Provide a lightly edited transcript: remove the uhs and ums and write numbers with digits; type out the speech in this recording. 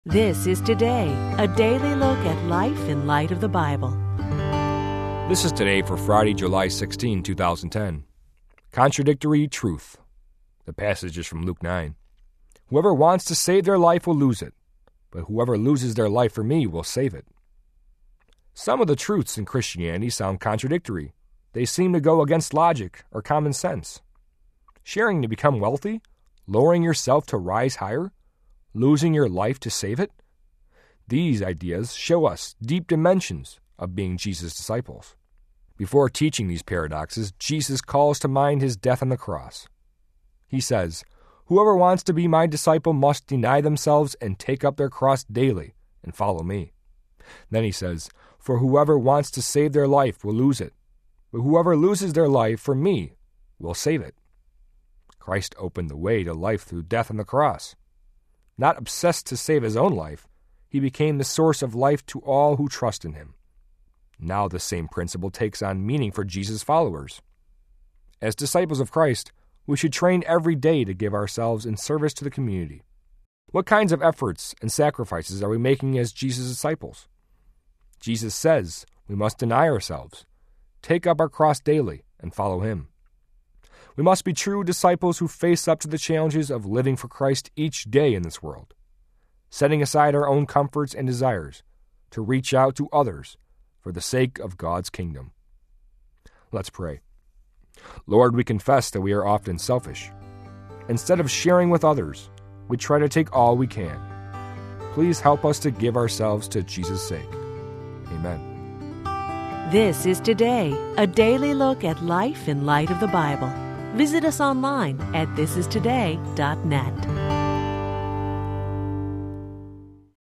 This is Today, a daily look at life in light of the Bible. This is Today for Friday, July 16, 2010. Contradictory truth. The passage is from Luke 9. Whoever wants to save their life will lose it, but whoever loses their life for me will save it. Some of the truths in Christianity sound contradictory. They seem to go against logic or common sense. Sharing to become wealthy? Lowering yourself to rise higher? Losing your life to save it? These ideas show us deep dimensions of being Jesus' disciples. Before teaching these paradoxes, Jesus calls to mind his death on the cross. He says, "Whoever wants to be my disciple must deny themselves and take up their cross daily and follow me." Then he says, "For whoever wants to save their life will lose it, but whoever loses their life for me will save it." Christ opened the way to life through death on the cross. Not obsessed to save his own life, he became the source of life to all who trust in him. Now the same principle takes on meaning for Jesus' followers. As disciples of Christ, we should train every day to give ourselves in service to the community. What kinds of efforts and sacrifices are we making as Jesus' disciples? Jesus says we must deny ourselves, take up our cross daily, and follow him. We must be true disciples who face up to the challenges of living for Christ each day in this world, setting aside our own comforts and desires to reach out to others for the sake of God's kingdom. Let's pray. Lord, we confess that we are often selfish. Instead of sharing with others, we try to take all we can. Please help us to give ourselves to Jesus' sake. Amen. This is Today, a daily look at life in light of the Bible. Visit us online at thisistoday.net.